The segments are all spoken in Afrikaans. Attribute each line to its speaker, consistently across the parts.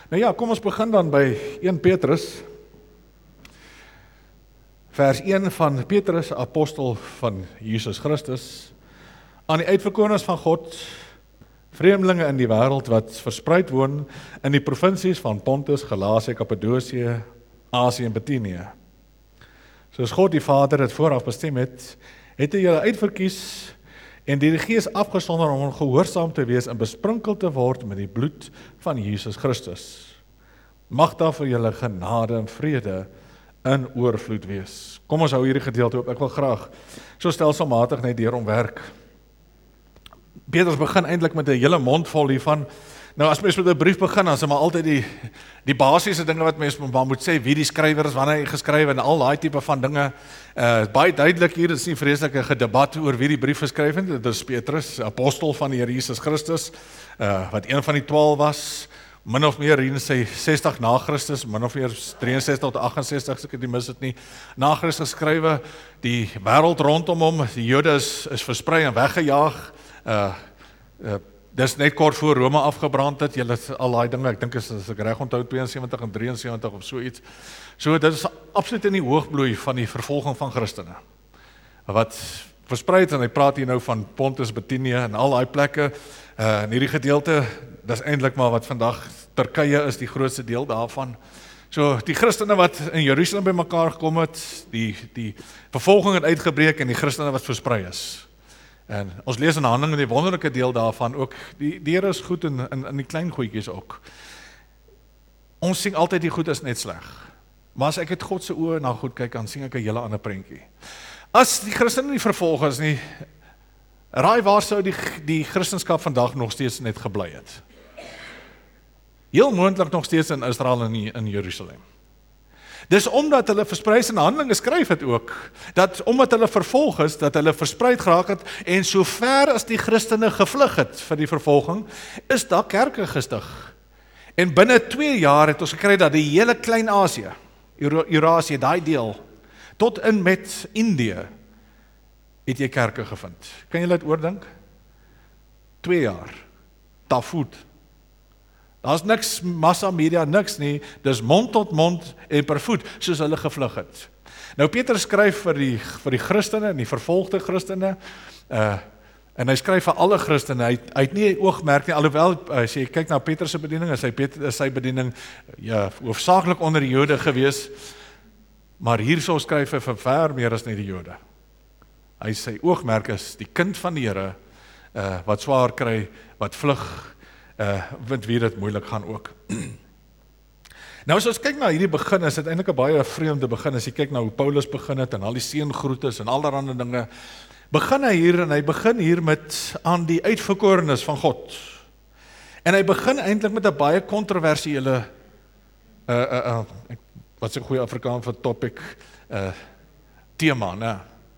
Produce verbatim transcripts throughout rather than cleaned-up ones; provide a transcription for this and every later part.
Speaker 1: Nou ja, kom ons begin dan by Eerste Petrus, vers een van Petrus, apostel van Jesus Christus, aan die uitverkorenes van God, vreemdelinge in die wêreld wat verspreid woon in die provinsies van Pontus, Galasië, Kappadosie, Asië en Bithynië. Soos God die Vader het vooraf bestem het, het hy julle uitverkies en deur die Gees afgesonder om gehoorsaam te wees en besprinkel te word met die bloed van Jesus Christus. Mag daar vir julle genade en vrede in oorvloed wees. Kom ons hou hierdie gedeelte op. Ek wil graag so stelselmatig net deur hom werk. Petrus begin eintlik met 'n hele mond vol hiervan. Nou as mens met 'n brief begin, dan is dit maar altyd die die basiese dinge wat mens maar moet sê, wie die skrywer is, wanneer hy geskryf en al daai tipe van dinge. Uh baie duidelik hier, dit is nie vreeslike gedebat oor wie die brief geskryf het. Dit is Petrus, apostel van die Here Jesus Christus, uh wat een van die twaalf was, min of meer hier in sy sestig na Christus, min of meer drieënsestig tot agt-en-sestig, as ek dit mis het nie, na Christus geskrywe. Die wêreld rondom hom, die Jode is, is versprei en weggejaag. Uh, uh Dis net kort voor Rome afgebrand het, julle al daai dinge, ek dink as, as ek reg onthou tweeënsewentig en drieënsewentig of so iets. So dit is absoluut in die hoogbloei van die vervolging van Christene. Wat versprei het, en hy praat hier nou van Pontus, Bithynië en al daai plekke. Uh, in hierdie gedeelte, dis eintlik maar wat vandag Turkye is, die grootste deel daarvan. So die Christene wat in Jerusalem bymekaar gekom het, die die vervolging het uitgebreek en die Christene wat versprei is. En ons lees in Handelinge die wonderlike deel daarvan ook, die, die Here is goed in, in, in die klein goedjies ook. Ons sien altyd die goed is net sleg. Maar as ek het God se oë na goed kyk, dan sien ek 'n hele ander prentjie. As die Christene nie vervolg is nie, raai waar sou die, die Christendom vandag nog steeds net gebly het? Heel moontlik nog steeds in Israel en in, in Jerusalem. Dis omdat hulle versprei in Handelinge skryf het ook, dat omdat hulle vervolg is, dat hulle verspreid geraak het, en so ver as die Christene gevlug het vir die vervolging, is daar kerke gestig. En binne twee jaar het ons gekry dat die hele Klein-Asië, Eurasië, daai deel, tot in met Indië, het jy kerke gevind. Kan jy dit oordink? Twee jaar. Tafoed. Daar's niks massa media, niks nie, dis mond tot mond en per voet, soos hulle gevlug het. Nou Petrus skryf vir die, vir die Christene en die vervolgde Christene, uh, en hy skryf vir alle Christene, hy, hy het nie oogmerk nie, alhoewel, as jy kyk na Petrus se bediening, is sy, is sy bediening ja, hoofsaaklik onder die Jode gewees, maar hierso skryf hy vir ver meer as net die Jode. Hy sy oogmerk is die kind van die Here, uh, wat swaar kry, wat vlug, Uh, want wie dit moeilik gaan ook. Nou as ons kyk na hierdie begin, is dit eintlik 'n baie vreemde begin, as jy kyk na hoe Paulus begin het, en al die seëngroetes en allerlei dinge, begin hy hier, en hy begin hier met aan die uitverkorenes van God. En hy begin eintlik met 'n baie kontroversiële, uh, uh, uh, wat is 'n goeie Afrikaans vir topic, uh, tema, né?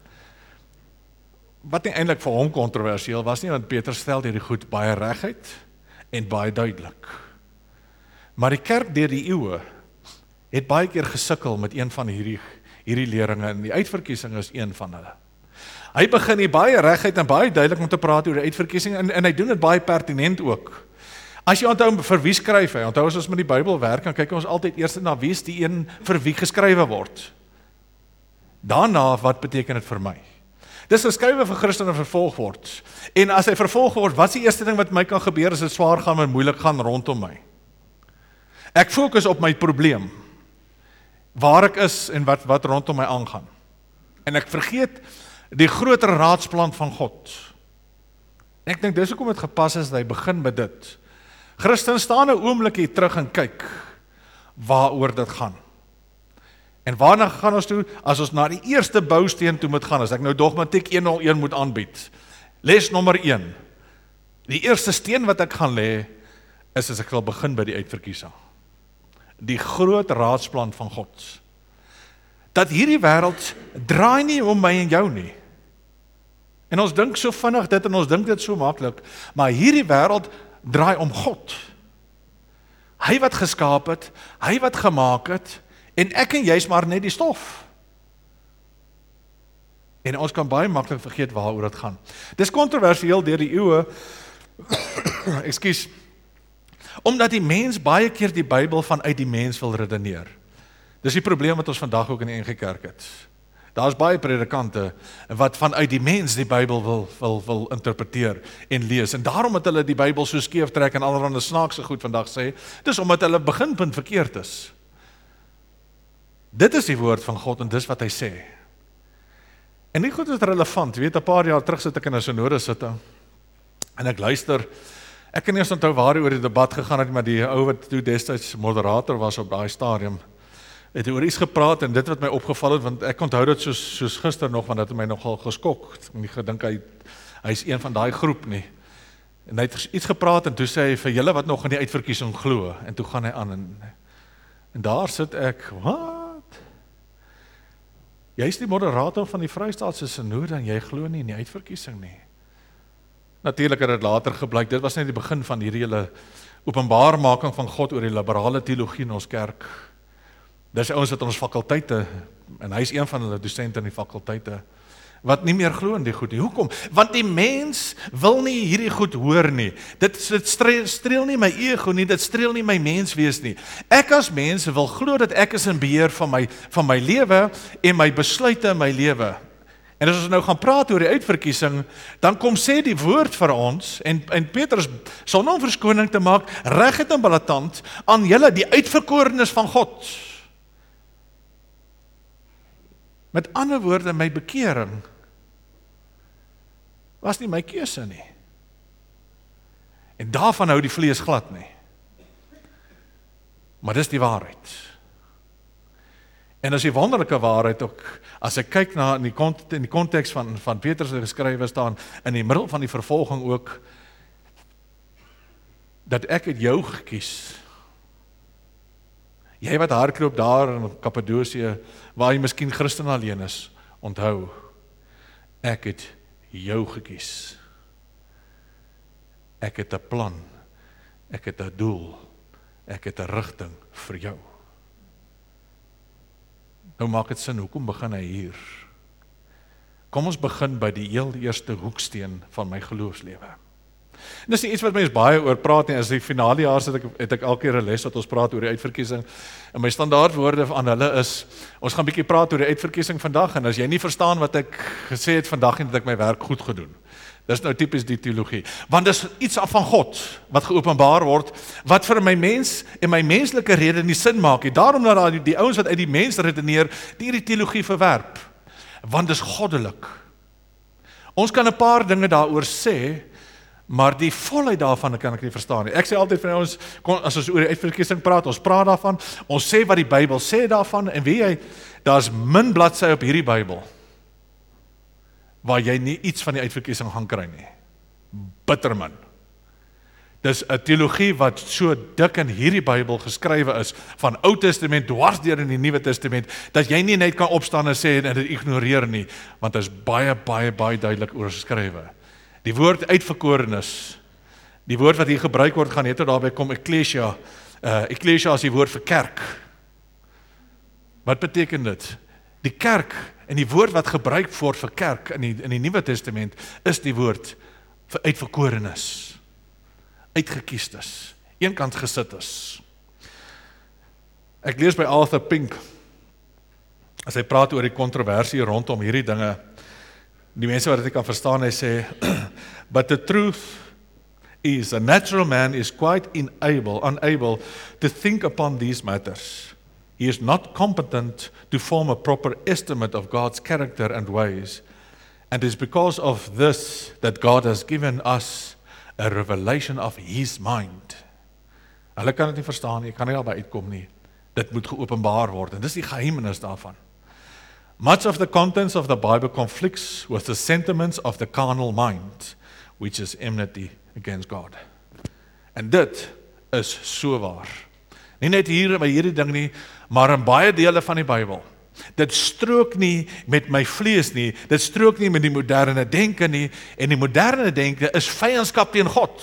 Speaker 1: Wat nie eintlik vir hom kontroversieel was nie, want Petrus stel hierdie goed baie reguit, en baie duidelik. Maar die kerk deur die eeue het baie keer gesukkel met een van hierdie, hierdie leringe, en die uitverkiesing is een van hulle. Hy begin hier baie reguit en baie duidelik om te praat oor die uitverkiesing, en, en hy doen dit baie pertinent ook. As jy onthou vir wie skryf hy, onthou as ons met die Bybel werk, dan kyk ons altyd eers na wie is die een vir wie geskrywe word. Daarna, wat beteken dit vir my? Dis geskrywe vir Christene vervolg word. En as hy vervolg word, wat is die eerste ding wat my kan gebeur as dit swaar gaan en moeilik gaan rondom my? Ek fokus op my probleem, waar ek is en wat, wat rondom my aangaan. En ek vergeet die groter raadsplan van God. Ek dink dis hoekom dit gepas is dat hy begin met dit. Christen staan 'n oomblik hier terug en kyk waaroor dit gaan. En waarna gaan ons toe? As ons na die eerste bousteen toe moet gaan, as ek nou dogmatiek honderdeen moet aanbied. Les nommer een. Die eerste steen wat ek gaan lê, is as ek wil begin by die uitverkiesing. Die groot raadsplan van God. Dat hierdie wêreld draai nie om my en jou nie. En ons dink so vinnig dit, en ons dink dit so maklik, maar hierdie wêreld draai om God. Hy wat geskaap het, hy wat gemaak het, en ek en jy is maar net die stof. En ons kan baie maklik vergeet waaroor dit gaan. Dis kontroversieel deur die eeue. Ekskuus. Omdat die mens baie keer die Bybel vanuit die mens wil redeneer. Dis die probleem wat ons vandag ook in die N G Kerk het. Daar is baie predikante wat vanuit die mens die Bybel wil, wil, wil interpreteer en lees. En daarom het hulle die Bybel so skeef trek en allerhande snaakse goed vandag sê, dis omdat hulle beginpunt verkeerd is. Dit is die woord van God en dis wat hy sê. En die goed is relevant, weet, 'n paar jaar terug sit ek in 'n synode sitting en ek luister, ek kan nie eens onthou waar oor die debat gegaan het, maar die ou wat toe destyds moderator was op daai stadium, het oor iets gepraat en dit wat my opgeval het, want ek onthou dit soos, soos gister nog, want dit het my nogal geskok, ek het nie gedink hy, hy is een van daai groep nie, en hy het iets gepraat en toe sê hy, vir julle wat nog in die uitverkiesing glo, en toe gaan hy aan, en, en daar sit ek, wat? Jy is die moderator van die Vrystaatse Synode en jy glo nie in die uitverkiesing nie. Natuurlik het dit later gebleik, dit was net die begin van hierdie hele openbaarmaking van God oor die liberale teologie in ons kerk. Dis ouens wat in ons fakulteite, en hy is een van hulle dosente in die fakulteite, wat nie meer glo in die goed nie. Hoekom? Want die mens wil nie hierdie goed hoor nie. Dit, dit streel, streel nie my ego nie, dit streel nie my menswees nie. Ek as mens wil glo dat ek is in beheer van my, van my lewe en my besluite in my lewe. En as ons nou gaan praat oor die uitverkiesing, dan kom sê die woord vir ons, en, en Petrus, sonder om verskoning te maak, reguit en blaatant, aan julle die uitverkorenes van God. Met ander woorde, my bekering was nie my keuse nie. En daarvan hou die vlees glad nie. Maar dis die waarheid. En as die wonderlike waarheid ook, as ek kyk na in die, kont, in die konteks van, van Petrus geskrywe staan, in die middel van die vervolging ook, dat ek het jou gekies. Jy wat hardloop daar in Kappadosie, waar jy miskien Christen alleen is, onthou, ek het jou gekies. Ek het 'n plan, ek het 'n doel, ek het 'n rigting vir jou. Nou maak dit sin, hoekom begin hy hier? Kom ons begin by die heel eerste hoeksteen van my geloofslewe. En dis nie iets wat mens baie oor praat nie, as die finale jaar sit ek, het ek elke keer 'n les wat ons praat oor die uitverkiesing, en my standaardwoorde aan hulle is, ons gaan bietjie praat oor die uitverkiesing vandag, en as jy nie verstaan wat ek gesê het vandag, en dat ek my werk goed gedoen. Dis nou tipies die teologie, want dis iets af van God, wat geopenbaar word, wat vir my mens, en my menslike rede nie sin maak, en daarom dat die, die ouens wat uit die mens redeneer, die die teologie verwerp, want dis goddelik. Ons kan 'n paar dinge daaroor sê, maar die volheid daarvan kan ek nie verstaan nie. Ek sê altyd vir ons, as ons oor die uitverkiesing praat, ons praat daarvan, ons sê wat die Bybel sê daarvan, en weet jy, daar's min bladsy op hierdie Bybel, waar jy nie iets van die uitverkiesing gaan kry nie. Bittermin. Dis 'n teologie wat so dik in hierdie Bybel geskrywe is, van Ou Testament dwars deur in die Nuwe Testament, dat jy nie net kan opstaan en sê en dit ignoreer nie, want dit is baie, baie, baie duidelik oor geskrywe. Die woord uitverkorenes, die woord wat hier gebruik word, gaan net daarby kom, ekklesia. Uh, ekklesia is die woord vir kerk. Wat beteken dit? Die kerk, en die woord wat gebruik word vir kerk in die, in die Nuwe Testament, is die woord vir uitverkorenes. Uitgekiestes. Eenkant gesit is. Ek lees by Arthur Pink, as hy praat oor die kontroversie rondom hierdie dinge, die mense wat dit kan verstaan, hy sê, but the truth is, a natural man is quite unable, unable to think upon these matters. He is not competent to form a proper estimate of God's character and ways, and it is because of this that God has given us a revelation of His mind. Hulle kan dit nie verstaan nie, kan nie daarby uitkom nie. Dit moet geopenbaar word, en dis die geheimenis daarvan. Much of the contents of the Bible conflicts with the sentiments of the carnal mind, which is enmity against God. En dit is so waar. Nie net hier by hierdie ding nie, maar in baie dele van die Bybel. Dit strook nie met my vlees nie, dit strook nie met die moderne denke nie, en die moderne denke is vyandskap teen God.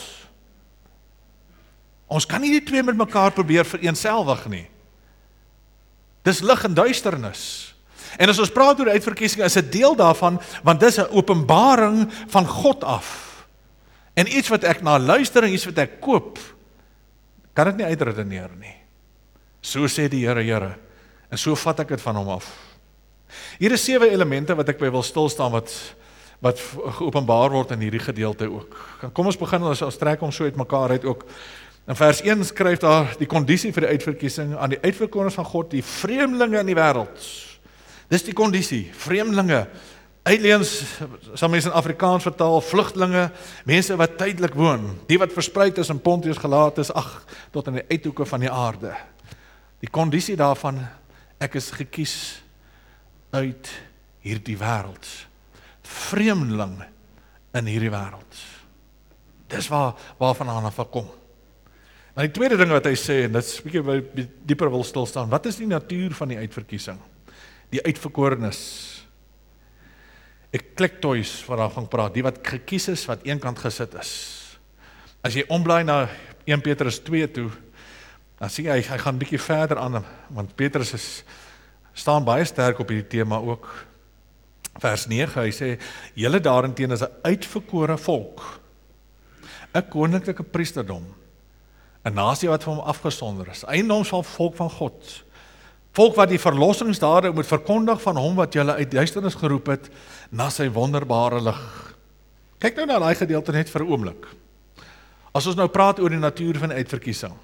Speaker 1: Ons kan nie die twee met mekaar probeer vereenselwig nie. Dis lig en duisternis. En as ons praat oor die uitverkiesing, is 'n deel daarvan, want dis 'n openbaring van God af. En iets wat ek na luister en iets wat ek koop, Kan dit nie uitredeneer nie. So sê die Here, Here, en so vat ek dit van hom af. Hier is sewe elemente wat ek by wil stilstaan, wat, wat geopenbaar word in hierdie gedeelte ook. Kom ons begin, ons, ons trek ons so uit mekaar uit ook. In vers een skryf daar die kondisie vir die uitverkiesing aan die uitverkorens van God, die vreemdelinge in die wêreld. Dis die kondisie, vreemdelinge. Aliens, sal mense in Afrikaans vertaal, vlugtelinge, mense wat tydelik woon, die wat verspreid is in Pontius, Galates, ag, tot in die uithoeke van die aarde. Die kondisie daarvan, ek is gekies uit hierdie wêreld. Vreemdeling in hierdie wêreld. Dis waar, waarvan aan af kom. Nou die tweede ding wat hy sê, en dit is 'n bietjie dieper wil stilstaan, wat is die natuur van die uitverkiesing? Die uitverkorenes. Eklektois waarvan praat, die wat gekies is, wat eenkant gesit is. As jy omblaai na een Petrus twee toe, dan sien jy, hy gaan 'n bietjie verder aan, want Petrus is, staan baie sterk op hierdie tema ook. Vers nege, hy sê, julle daarenteen is 'n uitverkore volk, 'n koninklike priesterdom, 'n nasie wat vir hom afgesonder is, eiendom van volk van God, volk wat die verlossingsdade moet verkondig van hom wat julle uit duisternis geroep het, na sy wonderbare lig. Kyk nou na daai gedeelte net vir 'n oomblik. As ons nou praat oor die natuur van uitverkiesing.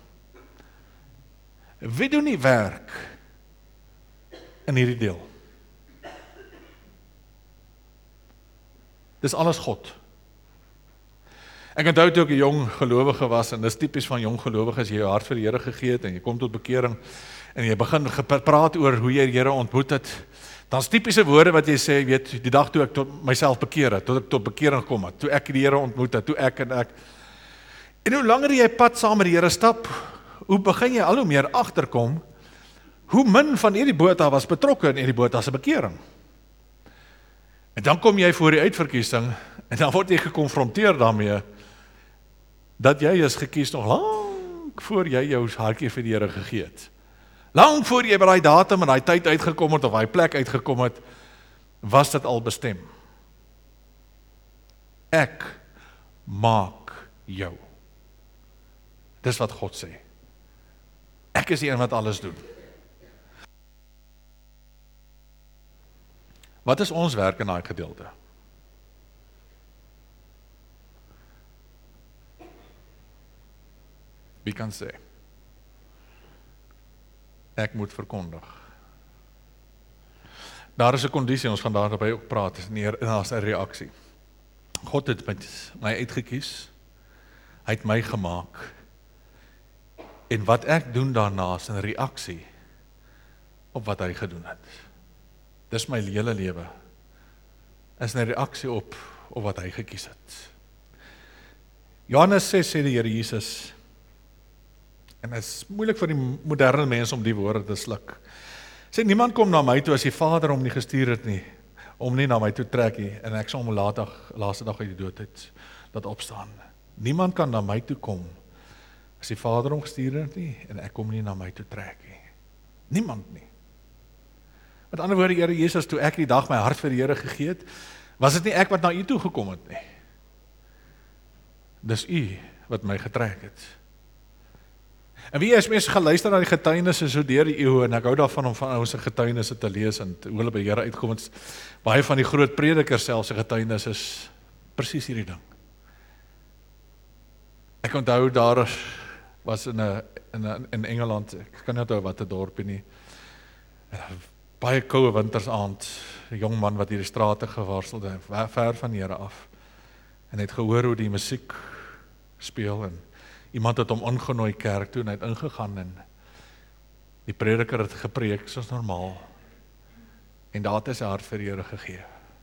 Speaker 1: Wie doen die werk in hierdie deel? Dis alles God. Ek onthou toe ek 'n jong gelowige was, en dis tipies van jong gelowiges, jy jou hart vir die Here gegee het, en jy kom tot bekering, en jy begin gepraat oor hoe jy die Here ontmoet het, dan is tipiese woorde wat jy sê, weet, die dag toe ek tot myself bekeer het, tot ek tot bekering kom het, toe ek die Here ontmoet het, toe ek en ek. En hoe langer jy pad saam met die Here stap, hoe begin jy al hoe meer agterkom, hoe min van hierdie boot was betrokke in hierdie boot as 'n bekering. En dan kom jy voor die uitverkiesing, en dan word jy gekonfronteer daarmee, dat jy is gekies nog lank voor jy jou hartjie vir die Here gegee het. Lang voor jy by daai datum en daai tyd uitgekom het, of daai plek uitgekom het, was dit al bestem. Ek maak jou. Dis wat God sê. Ek is die een wat alles doen. Wat is ons werk in daai gedeelte? Wie kan sê? Ek moet verkondig. Daar is 'n kondisie, ons gaan daarby ook praat, is nie daar's 'n reaksie. God het my uitgekies, hy het my gemaak, en wat ek doen daarna is 'n reaksie op wat hy gedoen het. Dis my hele lewe, is 'n reaksie op, op wat hy gekies het. Johannes ses sê die Here Jesus, en het is moeilik vir die moderne mens om die woorde te sluk. Sê, niemand kom na my toe as die Vader hom nie gestuur het nie, om nie na my toe trek nie, en ek sal hom later, laaste dag uit die dood het, dat opstaan. Niemand kan na my toe kom, as die Vader hom gestuur het nie, en ek kom nie na my toe trek nie. Niemand nie. Met ander woorde, Here Jesus, toe ek die dag my hart vir die Here gegee het, was dit nie ek wat na u toe gekom het nie. Dis u wat my getrek het. En wie as mense geluister na die getuienisse so deur die eeue, en ek hou daarvan om van ons getuienisse te lees, en hoe hulle by die Here uitkom, het baie van die groot predikers selfs se getuienis is presies hierdie ding. Ek onthou daar was in 'n in 'n in Engeland, ek kan nie onthou wat 'n dorpie nie. Baie koue wintersaand, 'n jong man wat hierdie strate gewarsel het, ver van die Here af. En het gehoor hoe die musiek speel, en iemand het hom ingenooi kerk toe, en hy het ingegaan, en die prediker het gepreek soos normaal, en daar het hy sy hart vir die Here gegee.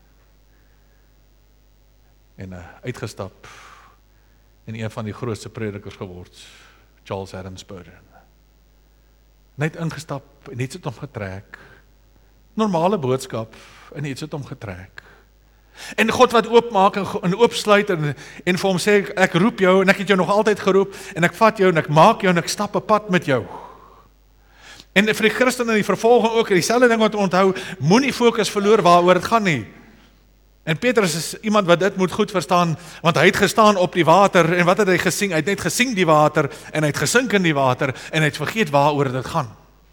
Speaker 1: En uh, uitgestap, en een van die grootste predikers geword, Charles Haddon Spurgeon. Net ingestap, en iets het hom getrek, normale boodskap, en iets het hom getrek. En God wat oopmaak en, en oopsluit, en, en vir hom sê, ek roep jou, en ek het jou nog altyd geroep, en ek vat jou, en ek maak jou, en ek stap 'n pad met jou. En vir die Christen in die vervolging ook, dieselfde ding wat onthou, moenie fokus verloor waaroor dit gaan nie. En Petrus is iemand wat dit moet goed verstaan, want hy het gestaan op die water, en wat het hy gesien? Hy het net gesien die water, en hy het gesink in die water, en hy het vergeet waaroor dit gaan.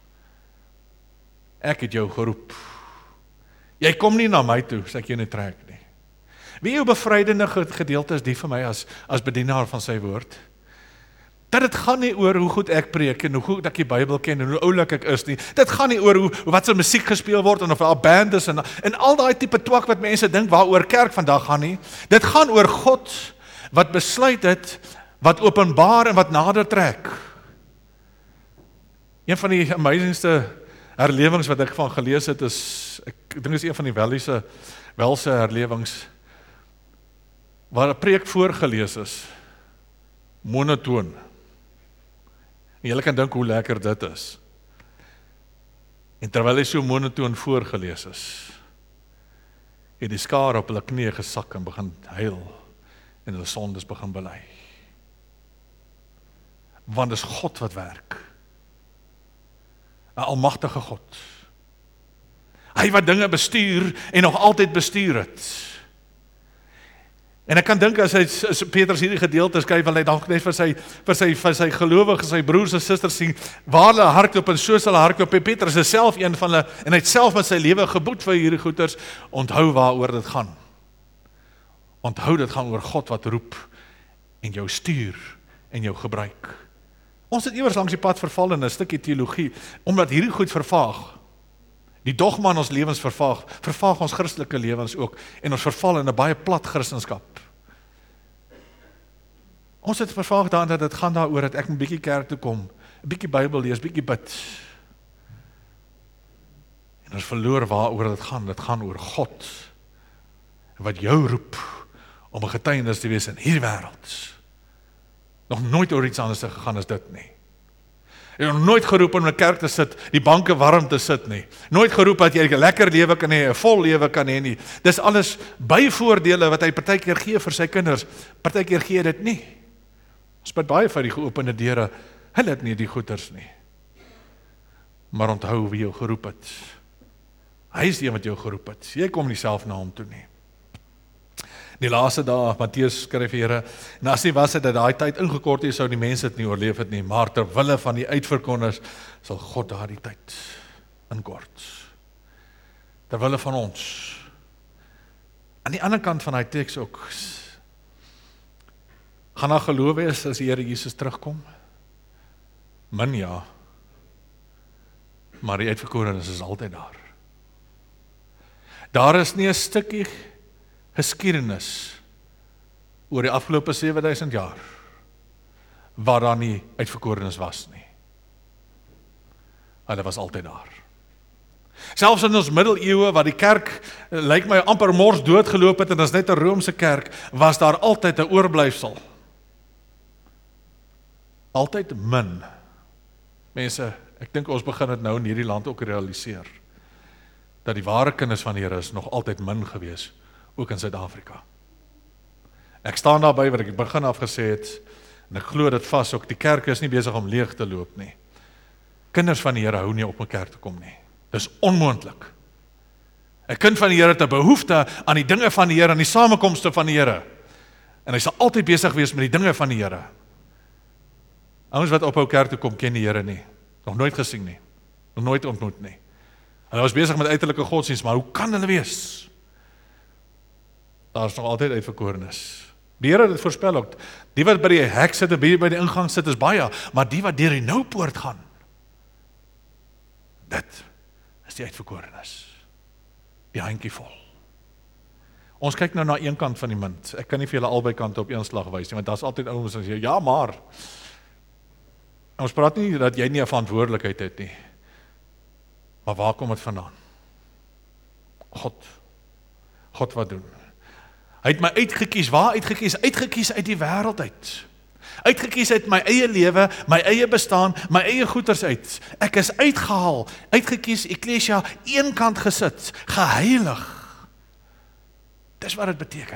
Speaker 1: Ek het jou geroep. Jy kom nie na my toe, as ek jou nie trek nie. Wie jou bevrydende gedeelte is die vir my as, as bedienaar van sy woord? Dat dit gaan nie oor hoe goed ek preek en hoe goed ek die Bybel ken en hoe oulik ek is nie. Dit gaan nie oor hoe, wat se musiek gespeel word en of daar band is en, en al daai tipe twak wat mense dink waaroor kerk vandag gaan nie. Dit gaan oor God wat besluit het, wat openbaar en wat nader trek. Een van die amazingste herlewings wat ek van gelees het is, ek dink is een van die Welse, Welse herlewings, waar 'n preek voorgelees is, monotoon. En julle kan dink hoe lekker dit is. En terwyl hy so monotoon voorgelees is, het die skare op hulle knieë gesak en begin huil, en hulle sondes begin bely. Want dis God wat werk. 'n Almagtige God. Hy wat dinge bestuur en nog altyd bestuur het. En ek kan dink as hy as Petrus hierdie gedeelte skryf, wil hy dalk net vir sy vir sy vir sy gelowiges, sy broers en susters sien waar hulle hardloop en soos hulle hardloop. Petrus is self een van hulle en hy het self met sy lewe geboet vir hierdie goeters. Onthou waaroor dit gaan. Onthou dit gaan oor God wat roep en jou stuur en jou gebruik. Ons het iewers langs die pad verval in 'n stukkie teologie omdat hierdie goed vervaag. Die dogma in ons lewens vervaag, vervaag ons Christelike lewens ook, en ons verval in 'n baie plat Christendom. Ons het vervaag daarin dat dit gaan daaroor dat ek 'n bietjie kerk toe kom, 'n bietjie Bybel lees, bietjie bid. En ons verloor waaroor dit gaan, dit gaan oor God, wat jou roep, om 'n getuienis te wees in hierdie wêreld. Nog nooit oor iets anders gegaan as dit nie. Jy het nooit geroep om in 'n kerk te sit, die banke warm te sit nie. Nooit geroep dat jy 'n lekker lewe kan hê, 'n vol lewe kan hê nie. Dis alles byvoordele wat hy partykeer gee vir sy kinders. Partykeer gee hy dit nie. Ons bid baie vir die geopende deure. Hulle het nie die goeders nie. Maar onthou wie jou geroep het. Hy is die een wat jou geroep het. Jy kom nie self na hom toe nie. Die laaste dae, Matteus skryf die Here, en as nie was dit dat daai tyd ingekort is, sou die mense dit nie oorleef het nie, maar ter wille van die uitverkoners sal God daardie tyd inkort. Ter wille van ons. Aan die ander kant van daai teks ook, gaan daar geloof wees as die Here Jesus terugkom? Min ja, maar die uitverkorenes is altyd daar. Daar is nie 'n stukkie geskiedenis oor die afgelope sewe duisend jaar waar daar nie uitverkorenes was nie. Hulle was altyd daar. Selfs in ons middeleeue waar die kerk lyk my amper mors doodgeloop het en as net 'n Romeinse kerk, was daar altyd 'n oorblyfsel. Altyd min. Mense, ek dink ons begin dit nou in hierdie land ook realiseer dat die ware kinders van die Here is nog altyd min gewees, ook in Suid-Afrika. Ek staan daarby wat ek begin af gesê het, en ek glo dit vas ook, die kerk is nie besig om leeg te loop nie. Kinders van die Here hou nie op om kerk te kom nie. Dis onmoontlik. 'n Kind van die Here het 'n behoefte aan die dinge van die Here, aan die samekomste van die Here. En hy sal altyd besig wees met die dinge van die Here. Ouens wat ophou kerk toe kom, ken die Here nie. Nog nooit gesien nie. Nog nooit ontmoet nie. Hulle was besig met uiterlike godsdienst, maar hoe kan hulle wees? Daar is nog altyd uitverkorenes. Die Here het dit voorspel ook. Die wat by die hek sit en by die ingang sit is baie, maar die wat deur die noupoort gaan, dit is die uitverkorenes. Die handjie vol. Ons kyk nou na een kant van die munt. Ek kan nie vir julle albei kante op een slag wys nie, want daar's altyd ouens wat sê, ja maar. Ons praat nie dat jy nie 'n verantwoordelikheid het nie. Maar waar kom dit vandaan? God. God wat doen? Hy het my uitgekies, waar uitgekies? Uitgekies uit die wêreld uit. Uitgekies uit my eie lewe, my eie bestaan, my eie goeders uit. Ek is uitgehaal, uitgekies, Ekklesia, een kant gesit, geheilig. Dis wat dit beteken.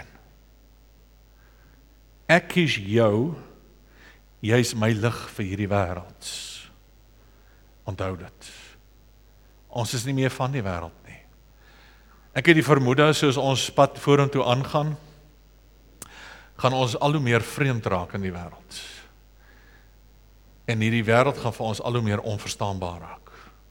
Speaker 1: Ek kies jou, jy is my lig vir hierdie wêreld. Onthou dit. Ons is nie meer van die wêreld nie. Ek het die vermoede, soos ons pad vorentoe aangaan, gaan ons al hoe meer vreemd raak in die wêreld. En hierdie wêreld gaan vir ons al hoe meer onverstaanbaar raak.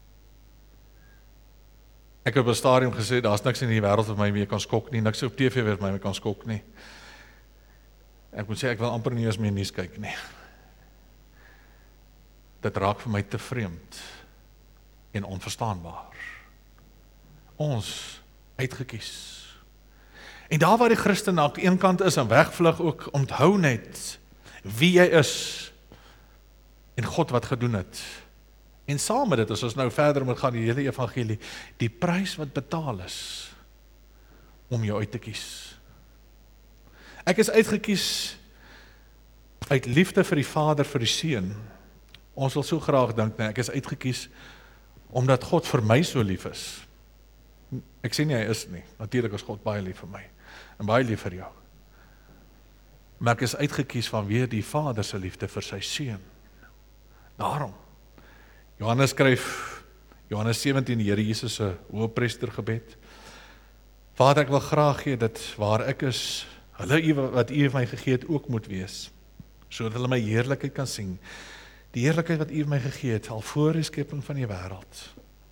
Speaker 1: Ek het op 'n stadium gesê, daar's niks in die wêreld wat my mee kan skok nie, niks op T V wat my mee kan skok nie. Ek moet sê, ek wil amper nie eens meer nuus kyk nie. Dit raak vir my te vreemd en onverstaanbaar. Ons uitgekies. En daar waar die Christen aan een kant is en wegvlug ook, onthou net wie jy is en God wat gedoen het. En saam met dit, as ons nou verder moet gaan, die hele evangelie, die prys wat betaal is om jou uit te kies. Ek is uitgekies uit liefde vir die Vader, vir die Seun. Ons wil so graag dink, nee, ek is uitgekies omdat God vir my so lief is. Ek sê nie hy is nie, natuurlik is God baie lief vir my, en baie lief vir jou. Maar ek is uitgekies vanweë die Vader se liefde vir sy Seun. Daarom, Johannes skryf, Johannes sewentien, die Here Jesus se hoëpriestergebed. Vader, ek wil graag hê dat waar ek is, hulle wat U my gegee het ook moet wees, sodat hulle my heerlikheid kan sien. Die heerlikheid wat U my gegee het, al voor die skepping van die wêreld.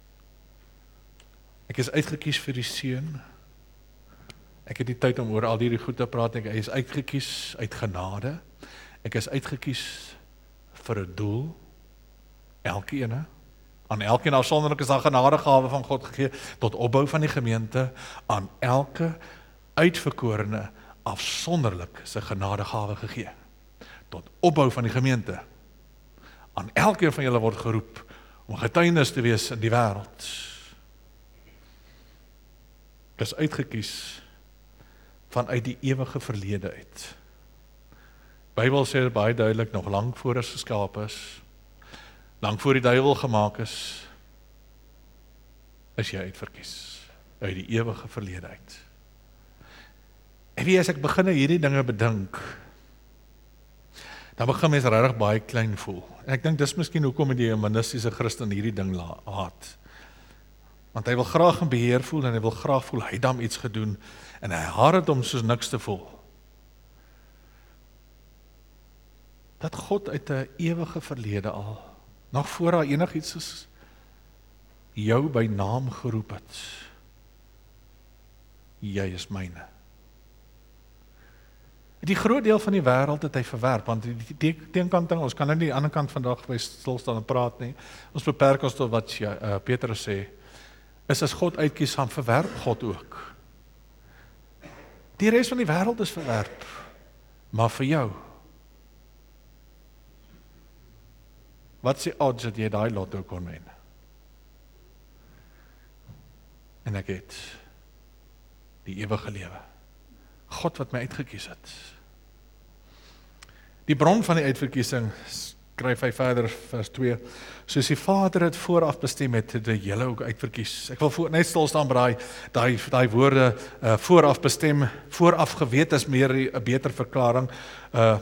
Speaker 1: Ek is uitgekies vir die Seun. Ek het nie tyd om oor al hierdie goed te praat, ek is uitgekies uit genade. Ek is uitgekies vir 'n doel. Elkeen, aan elkeen afsonderlik is daar genadegawe van God gegee, tot opbou van die gemeente, aan elke uitverkorene afsonderlik sy genadegawe gegee, tot opbou van die gemeente. Aan elkeen van julle word geroep om getuienis te wees in die wêreld. Ek is uitgekies vanuit die ewige verlede uit. Bybel sê baie duidelik, nog lank voor ons geskaap is, lank voor die duiwel gemaak is, is jy uitverkies, uit die ewige verlede uit. En wie as ek begin hierdie dinge bedink, dan begin mens regtig baie klein voel. En ek dink dis miskien hoekom die humanistiese Christen hierdie ding haat. Want hy wil graag in beheer voel, en hy wil graag voel, hy het dan iets gedoen, en hy haat het om soos niks te voel. Dat God uit 'n ewige verlede al, nog voor daar enigiets is, jou by naam geroep het. Jy is myne. Die groot deel van die wêreld het hy verwerp, want die, die teenkant ding, ons kan nou nie die ander kant vandag by stilstaan en praat nie. Ons beperk ons tot wat uh, Petrus sê, is as God uitkies, gaan verwerp God ook. Die res van die wêreld is verwerp, maar vir jou, wat is die odds dat jy daai lotto kon wen? En ek het die ewige lewe. God wat my uitgekies het. Die bron van die uitverkiesing, skryf hy verder, vers twee, soos die Vader het vooraf bestem het, het hy julle ook uitverkies. Ek wil voor, net stil staan by daai daai woorde, uh, vooraf bestem, vooraf geweet is meer 'n beter verklaring. Uh,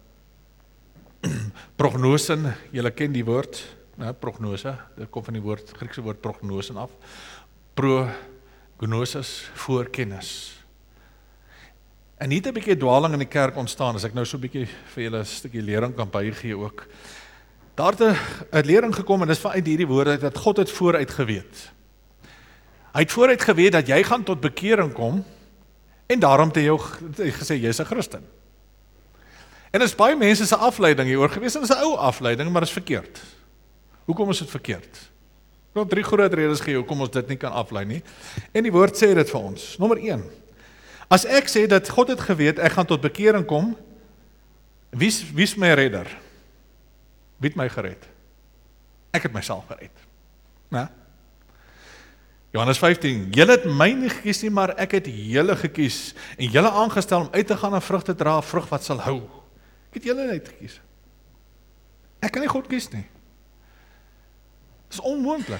Speaker 1: Prognosen, julle ken die woord, nou, prognose, dit kom van die woord, Griekse woord prognosen af. Prognosis, voorkennis. En hier het 'n bietjie dwaling in die kerk ontstaan, as ek nou so 'n bietjie vir julle 'n stukkie lering kan bygee ook. Daar het 'n lering gekom, en dis vanuit hierdie woorde, dat God het vooruit geweet. Hy het vooruit geweet dat jy gaan tot bekering kom, en daarom het hy jou gesê, jy's 'n Christen. En is baie mense se afleiding hieroor gewees, en is 'n ou afleiding, maar is verkeerd. Hoekom is dit verkeerd? Ek wil drie groot redes gee hoekom ons dit nie kan aflei nie. En die woord sê dit vir ons. Nommer een. As ek sê dat God het geweet ek gaan tot bekering kom, wie wie is my redder? Wie het my gered? Ek het myself gered. Né? Johannes vyftien, julle het my nie gekies nie, maar ek het julle gekies en julle aangestel om uit te gaan en vrug te dra, vrug wat sal hou. Ek het julle uitgekies. Ek kan nie God kies nie. Dit is onmoontlik.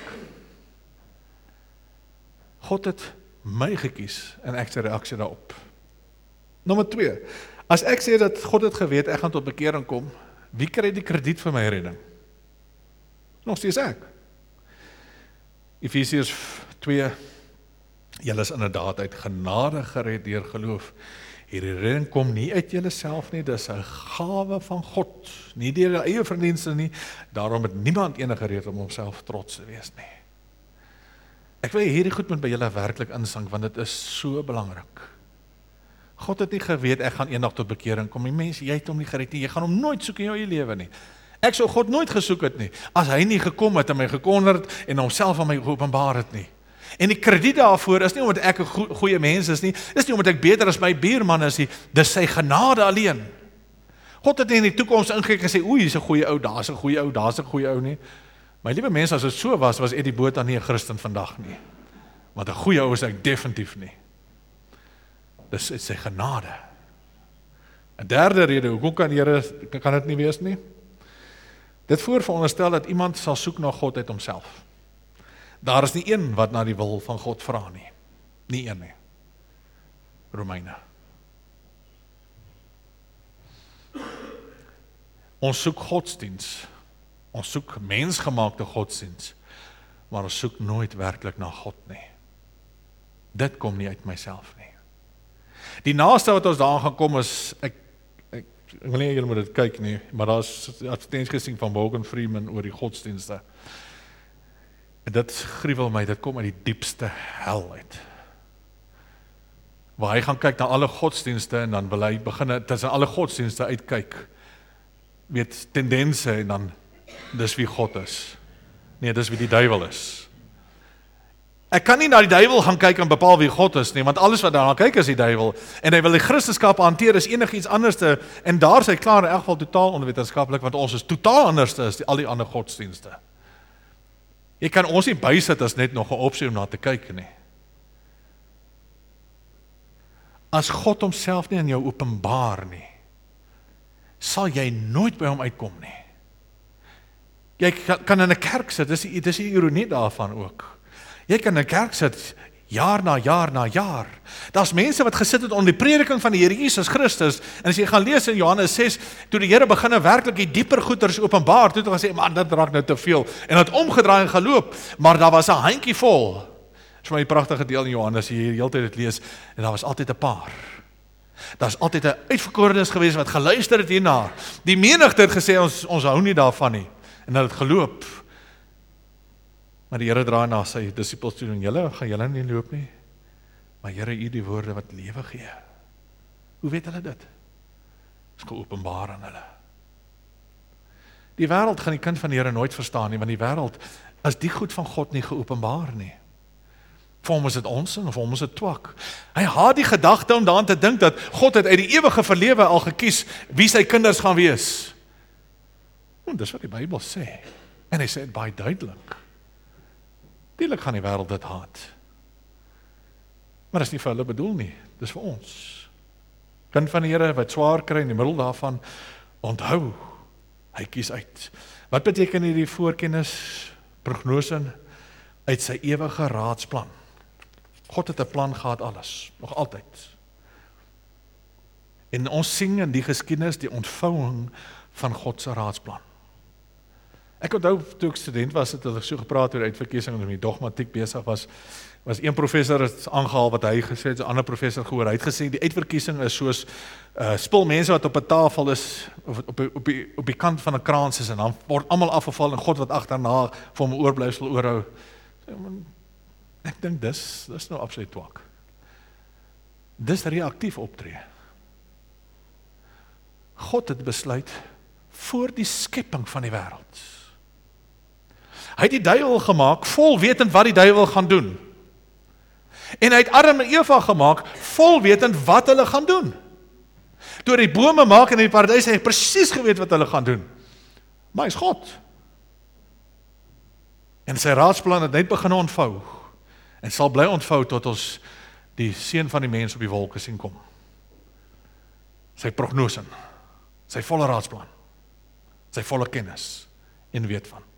Speaker 1: God het my gekies en ek se reaksie daarop. Nommer twee, as ek sê dat God het geweet ek gaan tot bekering kom, wie kry die krediet vir my redding? Nog steeds ek. Efesiërs twee Julle is inderdaad uit genade gered deur geloof. Hierdie redding kom nie uit julle self nie, dis 'n gawe van God, nie deur julle eie verdienste nie. Daarom het niemand enige rede om homself trots te wees nie. Ek wil hierdie goed moet by julle werklik insink, want dit is so belangrik. God het nie geweet ek gaan eendag tot bekering kom. Die mense, jy het hom nie gered nie. Jy gaan hom nooit soek in jou eie lewe nie. Ek sou God nooit gesoek het nie, as hy nie gekom het en my gekonder het en homself aan my geopenbaar het nie. En die krediet daarvoor is nie omdat ek 'n go goeie mens is nie, is nie omdat ek beter as my buurman is nie, dis sy genade alleen. God het nie in die toekoms ingekyk en sê, oei, hier's 'n goeie ou, daar's 'n goeie ou, daar's 'n goeie ou nie. My liewe mense, as dit so was, was Eddie Botha nie 'n Christen vandag nie. Want 'n goeie ou is ek definitief nie. Dis is sy genade. 'n Derde rede, hoekom kan die Here, kan dit nie wees nie? Dit voorveronderstel dat iemand sal soek na God uit homself. Daar is nie een wat na die wil van God vra nie. Nie een nie. Romeine. Ons soek godsdiens. Ons soek mensgemaakte godsdiens. Maar ons soek nooit werklik na God nie. Dit kom nie uit myself nie. Die naaste wat ons daaraan gaan kom is, ek, ek, ek wil nie julle moet dit kyk nie, maar daar is advertensies gesien van Morgan Freeman oor die godsdienste. En dit gruwel my, dit kom uit die diepste hel uit. Waar hy gaan kyk na alle godsdienste en dan wil hy begin tussen alle godsdienste uitkyk. Weet tendense en dan dis wie God is. Nee, dis wie die duiwel is. Ek kan nie na die duiwel gaan kyk en bepaal wie God is nie, want alles wat daarna kyk is die duiwel. En hy wil die Christendom hanteer as enigiets anderste en daar is hy klaar in elk geval totaal onwetenskaplik, want ons is totaal anderste as die, al die ander godsdienste. Jy kan ons nie bysit as net nog 'n opsie om na te kyk nie. As God homself nie in jou openbaar nie, sal jy nooit by hom uitkom nie. Jy kan in 'n kerk sit, dis die, dis die ironie daarvan ook. Jy kan in 'n kerk sit, jaar na jaar na jaar. Daar's mense wat gesit het onder die prediking van die Here Jesus Christus, en as jy gaan lees in Johannes ses, toe die Here begin werklik die dieper goeders openbaar, toe het hy gesê, man, dit raak nou te veel, en het omgedraai en geloop, maar daar was 'n handjie vol. Dit is vir my 'n pragtige deel in Johannes, jy die hele tyd dit lees, en daar was altyd 'n paar. Daar's altyd 'n uitverkorenes gewees wat geluister het hierna. Die menigte het gesê, ons, ons hou nie daarvan nie, en hulle het geloop. Maar die Here draai na sy disippels toe en julle, gaan julle nie loop nie? Maar Here, U die woorde wat lewe gee. Hoe weet hulle dit? Is geopenbaar aan hulle. Die wêreld gaan die kind van die Here nooit verstaan nie, want die wêreld is die goed van God nie geopenbaar nie. Vir hom is dit onsin, of vir hom is dit twak. Hy haat die gedagte om daaraan te dink dat God het uit die ewige verlewe al gekies wie sy kinders gaan wees. En dis wat die Bybel sê. En hy sê dit baie duidelik. Natuurlik gaan die wêreld dit haat. Maar dit is nie vir hulle bedoel nie, dis vir ons. Kind van die Here wat swaar kry in die middel daarvan, onthou, hy kies uit. Wat beteken hierdie voorkennis, prognose, uit sy ewige raadsplan? God het 'n plan gehad alles, nog altyd. En ons sien in die geskiedenis die ontvouing van God se raadsplan. Ek onthou toe ek student was, het hulle so gepraat oor uitverkiesing en met dogmatiek besig was, was een professor het aangehaal wat hy gesê het, 'n ander professor gehoor, hy het gesê die uitverkiesing is soos uh, spul mense wat op 'n tafel is, of op die, op die, op die kant van 'n kraans is, en dan word almal afgeval en God wat agterna vir hom oorblyfsel oorhou. Ek dink dis, dis nou absoluut twak. Dis reaktief optree. God het besluit voor die skepping van die wêreld. Hy het die duiwel gemaak, vol wetend wat die duiwel gaan doen. En hy het Adam en Eva gemaak, vol wetend wat hulle gaan doen. Toe hy die bome maak in die paradys, hy het presies geweet wat hulle gaan doen. Maar hy is God. En sy raadsplan het net begin ontvou, en sal bly ontvou tot ons die seun van die mens op die wolke sien kom. Sy prognose, sy volle raadsplan, sy volle kennis, en weet van.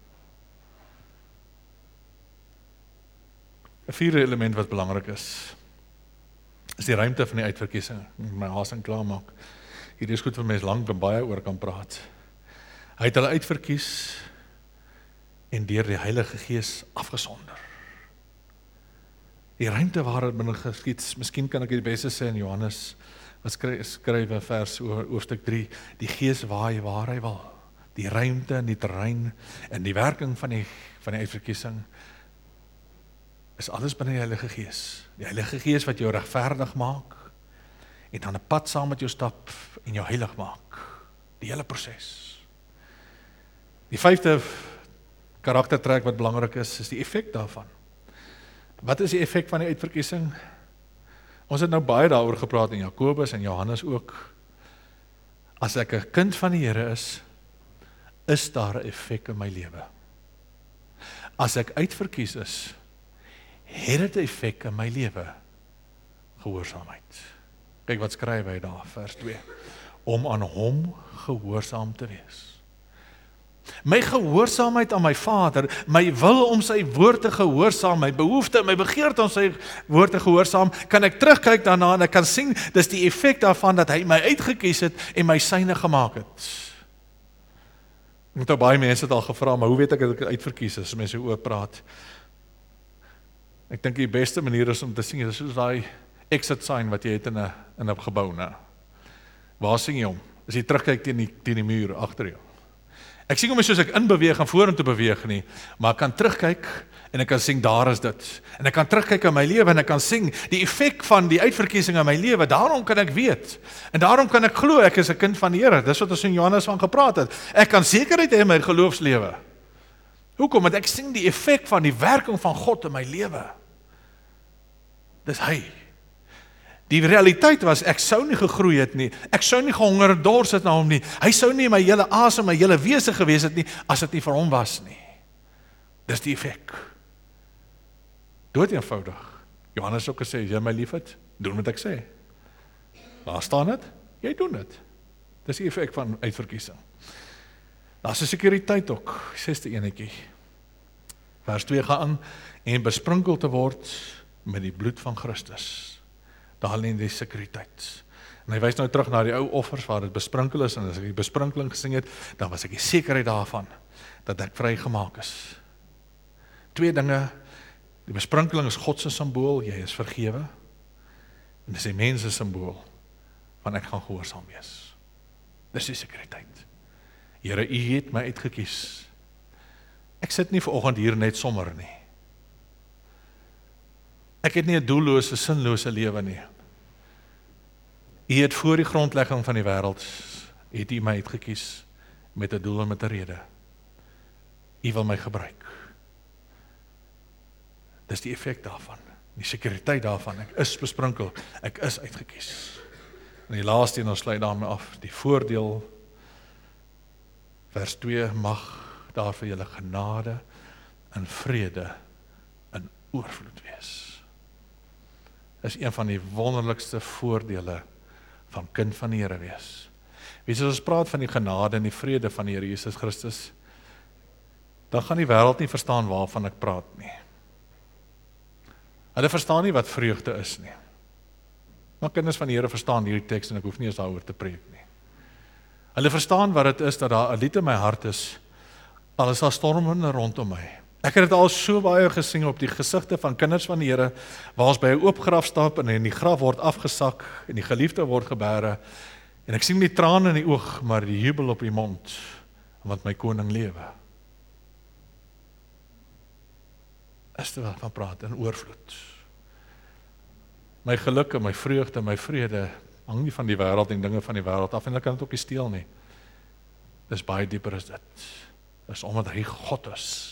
Speaker 1: 'n Vierde element wat belangrik is, is die ruimte van die uitverkiesing. Ek moet my haasting klaar maak. Hier is goed vir mense lank en baie oor kan praat. Hy het hulle uitverkies en deur die Heilige Gees afgesonder. Die ruimte waar dit binne geskied, miskien kan ek die beste sê in Johannes, wat skryf, skryf in vers oor hoofstuk drie, die Gees waai waar hy wil. Die ruimte en die terrein en die werking van die, van die uitverkiesing is alles binne die Heilige Gees. Die Heilige Gees wat jou regverdig maak en dan 'n pad saam met jou stap en jou heilig maak. Die hele proses. Die vyfde karaktertrek wat belangrik is, is die effek daarvan. Wat is die effek van die uitverkiesing? Ons het nou baie daaroor gepraat in Jakobus en Johannes ook. As ek 'n kind van die Here is, is daar 'n effek in my lewe. As ek uitverkies is, het dit 'n effek in my lewe. Gehoorsaamheid. Kyk wat skryf hy daar, vers twee. Om aan hom gehoorsaam te wees. My gehoorsaamheid aan my Vader, my wil om sy woord te gehoorsaam, my behoefte, my begeerte om sy woord te gehoorsaam, kan ek terugkyk daarna en ek kan sien, dis die effek daarvan dat hy my uitgekies het en my syne gemaak het. Ek het al baie mense het al gevra, maar hoe weet ek dat ek uitverkies is, as mense oor praat? Ek dink die beste manier is om te sien, dis soos daai exit sign wat jy het in 'n in 'n gebou, né? Waar sien jy hom? As jy terugkyk teen die teen die muur agter jou. Ek sien hom nie soos ek inbeweeg en vorentoe beweeg nie, maar ek kan terugkyk en ek kan sien daar is dit. En ek kan terugkyk in my lewe en ek kan sien die effek van die uitverkiesing in my lewe. Daarom kan ek weet. En daarom kan ek glo ek is 'n kind van die Here. Dis wat ons in Johannes van gepraat het. Ek kan sekerheid hê in my geloofslewe. Hoekom? Want ek sien die effek van die werking van God in my lewe. Dis hy. Die realiteit was, ek sou nie gegroei het nie, ek sou nie gehonger en dors het na hom nie, hy sou nie my hele asem, my hele wese gewees het nie, as dit nie vir hom was nie. Dis die effek. Dood eenvoudig. Johannes ook gesê, as jy my lief het, doen wat ek sê. Waar staan dit? Jy doen dit. Dis die effek van uitverkiesing. Daar's 'n sekuriteit ook, sesde enetjie. Vers twee gaan aan, en besprinkel te word met die bloed van Christus. Daar lê die sekuriteit. En hy wys nou terug na die ou offers waar dit besprinkel is, en as ek die besprinkeling gesing het, dan was ek die sekerheid daarvan, dat ek vrygemaak is. Twee dinge, die besprinkeling is God se simbool, jy is vergewe, en dis die mens se simbool, van ek gaan gehoorsaam wees. Dis die sekuriteit. Here, U het my uitgekies. Ek sit nie vanoggend hier net sommer nie. Ek het nie 'n doellose, sinlose lewe nie. U het voor die grondlegging van die wêreld, het U my uitgekies met 'n doel en met 'n rede. U wil my gebruik. Dis die effek daarvan, die sekuriteit daarvan. Ek is besprinkel, ek is uitgekies. En die laaste en ons sluit daarmee af, die voordeel, vers twee, mag daar vir julle genade en vrede in oorvloed wees. Is een van die wonderlikste voordele van kind van die Here wees. Weet jy, as ons praat van die genade en die vrede van die Here Jesus Christus, dan gaan die wêreld nie verstaan waarvan ek praat nie. Hulle verstaan nie wat vreugde is nie. Maar kinders van die Here verstaan hierdie teks en ek hoef nie eens daaroor te preek nie. Hulle verstaan wat dit is dat daar 'n lied in my hart is, al is daar storme rondom my. Ek het dit al so baie gesien op die gesigte van kinders van die Here, waar ons by 'n oop graf stap en in die graf word afgesak en die geliefde word gebere en ek sien die trane in die oog, maar die jubel op die mond, want my koning lewe. Is dit wat van praat in oorvloed. My geluk en my vreugde en my vrede hang nie van die wêreld en dinge van die wêreld af en ek kan dit ook nie steel nie. Dis baie dieper as dit. Dis omdat hy God is.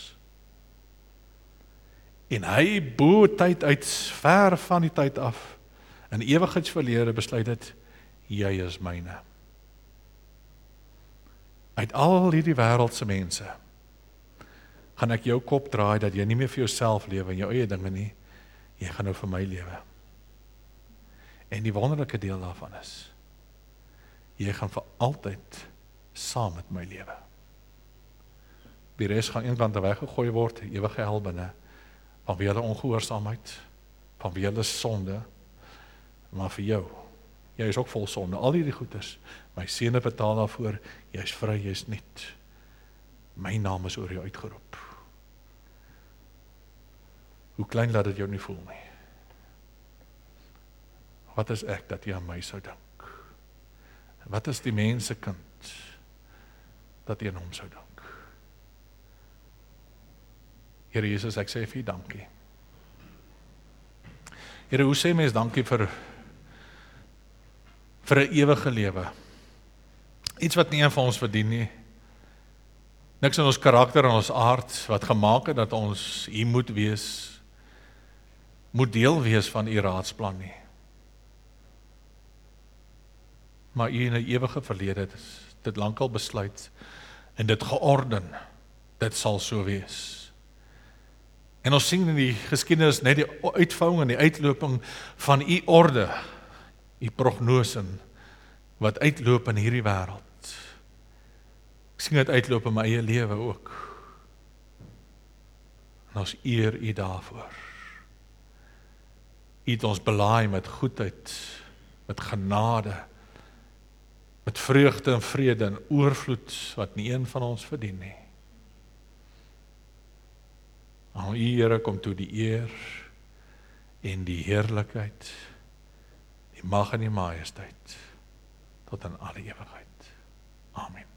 Speaker 1: En hy bo tyd uit, ver van die tyd af, in ewigheidsverlede besluit het, jy is myne. Uit al hierdie wêreldse mense, gaan ek jou kop draai, dat jy nie meer vir jouself lewe, en jou eie dinge nie, jy gaan nou vir my lewe. En die wonderlike deel daarvan is, jy gaan vir altyd saam met my lewe. Die res gaan eenkant weggegooi word, ewige hel binne, vanweë hulle ongehoorsaamheid, vanweë hulle sonde, maar vir jou, jy is ook vol sonde, al hierdie goeders, my seune betaal daarvoor, jy is vry, jy is niet, my naam is oor jou uitgeroep. Hoe klein laat dit jou nie voel nie, wat is ek dat U aan my sou dink? Wat is die mensekind dat U aan hom sou dink? Here Jesus, ek sê vir U dankie. Here, hoe sê mens dankie vir vir 'n ewige lewe? Iets wat nie een van ons verdien nie. Niks in ons karakter en ons aard wat gemaak het dat ons hier moet wees, moet deel wees van U raadsplan nie. Maar U in 'n ewige verlede het dit lankal besluit en dit georden. Dit sal so wees. En ons sien in die geskiedenis net die uitvouing en die uitloping van U orde, U prognose wat uitloop in hierdie wêreld. Ek sien dit uitloop in my eie lewe ook. En ons eer U daarvoor. U het ons belaai met goedheid, met genade, met vreugde en vrede en oorvloed wat nie een van ons verdien nie. Aan U, Here, kom toe die eer en die heerlikheid, die mag en die majesteit tot in alle ewigheid. Amen.